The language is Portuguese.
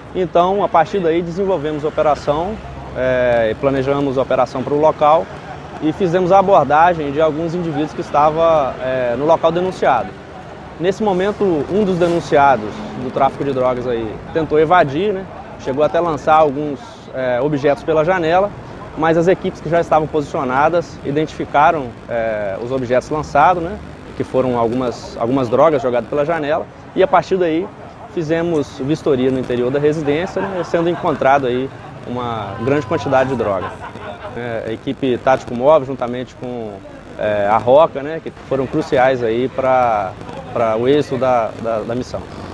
Então, a partir daí, desenvolvemos a operação, planejamos a operação para o local e fizemos a abordagem de alguns indivíduos que estavam no local denunciado. Nesse momento, um dos denunciados do tráfico de drogas aí tentou evadir, né? Chegou até a lançar alguns objetos pela janela, mas as equipes que já estavam posicionadas identificaram os objetos lançados, né? Que foram algumas drogas jogadas pela janela, e a partir daí fizemos vistoria no interior da residência, né? Sendo encontrado aí uma grande quantidade de droga. A equipe Tático Móvel, juntamente com a Roca, né? Que foram cruciais aí para o êxito da missão.